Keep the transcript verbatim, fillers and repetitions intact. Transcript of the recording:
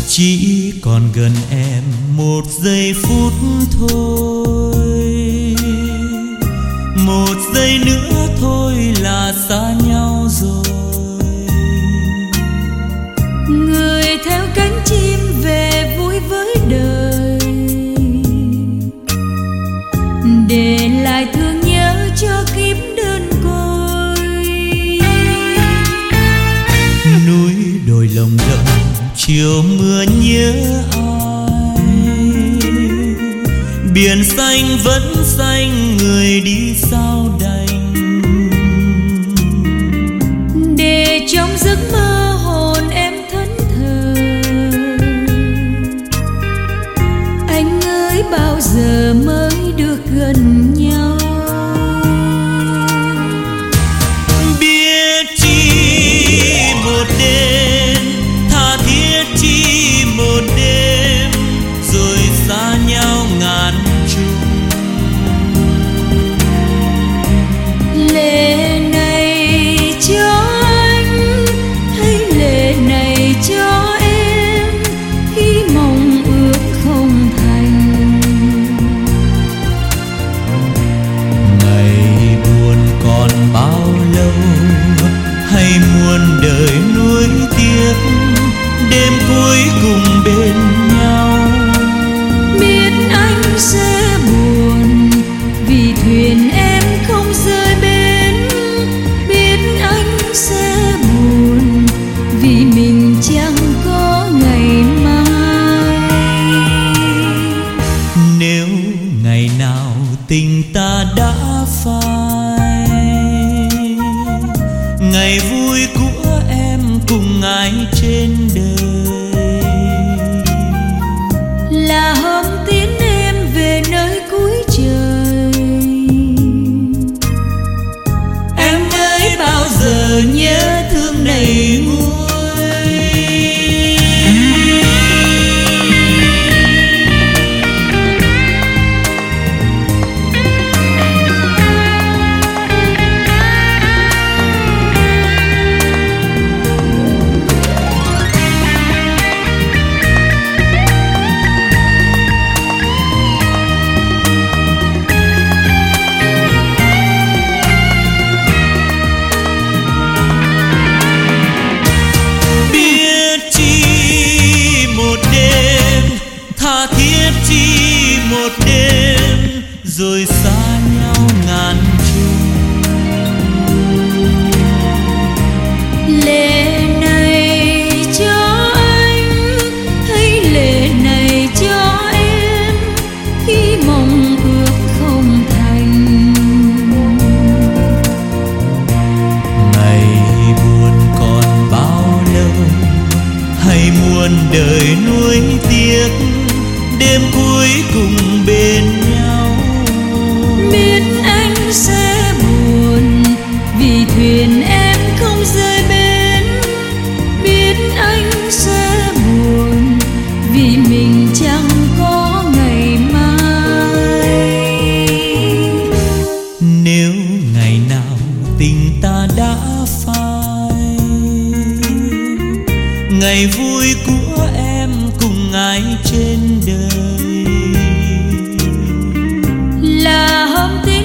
Chỉ còn gần em một giây phút thôi, một giây nữa thôi là xa nhau rồi. Người theo cánh chim về vui với đời, để lại thương nhớ cho kiếp đơn côi. Núi đồi lồng lộng chiều mưa nhớ ai, biển xanh vẫn xanh người đi sao đành. Để trong giấc mơ hồn em thẫn thờ, anh ơi bao giờ mới được gần nhau. Biết chi một đêm, tha thiết chi một đêm, rồi xa nhau ngàn trùng. Lệ này cho anh hay lệ này cho em, khi mong ước không thành. Ngày buồn còn bao lâu, hay muôn đời nuối tiếc, đêm cuối cùng bên nhau. Biết anh sẽ buồn vì thuyền em không rời bến, biết anh sẽ buồn vì mình chẳng có ngày mai. Nếu ngày nào tình ta đã phai, ngày vui của em cùng ai trên đời, là hôm tiến em về nơi cuối trời. em ơi bao giờ nhớ thương này nguôi. Tha thiết chi một đêm, rồi xa nhau ngàn trùng. Lệ này cho anh hay lệ này cho em, khi mong ước không thành. Ngày buồn còn bao lâu, hay muôn đời nuối tiếc, đêm cuối cùng bên nhau. Biết anh sẽ buồn vì thuyền em không rời bến, biết anh sẽ buồn vì mình chẳng có ngày mai. Nếu ngày nào tình ta đã phai, ngày vui của em cùng ai trên đời, là hôm tin